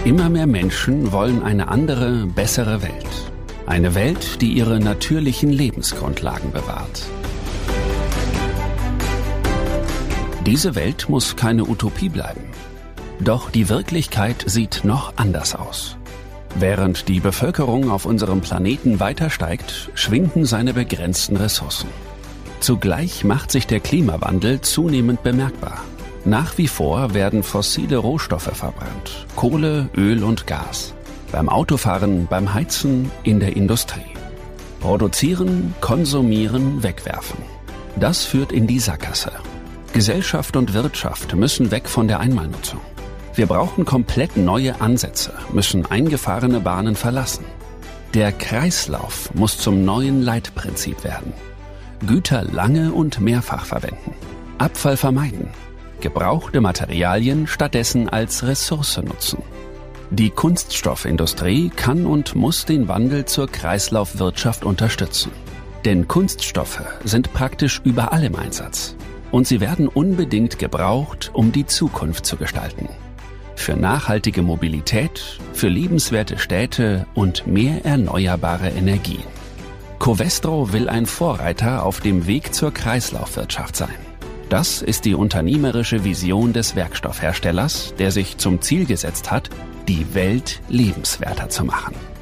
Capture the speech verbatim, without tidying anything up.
Immer mehr Menschen wollen eine andere, bessere Welt. Eine Welt, die ihre natürlichen Lebensgrundlagen bewahrt. Diese Welt muss keine Utopie bleiben. Doch die Wirklichkeit sieht noch anders aus. Während die Bevölkerung auf unserem Planeten weiter steigt, schwinden seine begrenzten Ressourcen. Zugleich macht sich der Klimawandel zunehmend bemerkbar. Nach wie vor werden fossile Rohstoffe verbrannt, Kohle, Öl und Gas. Beim Autofahren, beim Heizen, in der Industrie. Produzieren, konsumieren, wegwerfen. Das führt in die Sackgasse. Gesellschaft und Wirtschaft müssen weg von der Einmalnutzung. Wir brauchen komplett neue Ansätze, müssen eingefahrene Bahnen verlassen. Der Kreislauf muss zum neuen Leitprinzip werden. Güter lange und mehrfach verwenden. Abfall vermeiden. Gebrauchte Materialien stattdessen als Ressource nutzen. Die Kunststoffindustrie kann und muss den Wandel zur Kreislaufwirtschaft unterstützen. Denn Kunststoffe sind praktisch überall im Einsatz. Und sie werden unbedingt gebraucht, um die Zukunft zu gestalten. Für nachhaltige Mobilität, für lebenswerte Städte und mehr erneuerbare Energien. Covestro will ein Vorreiter auf dem Weg zur Kreislaufwirtschaft sein. Das ist die unternehmerische Vision des Werkstoffherstellers, der sich zum Ziel gesetzt hat, die Welt lebenswerter zu machen.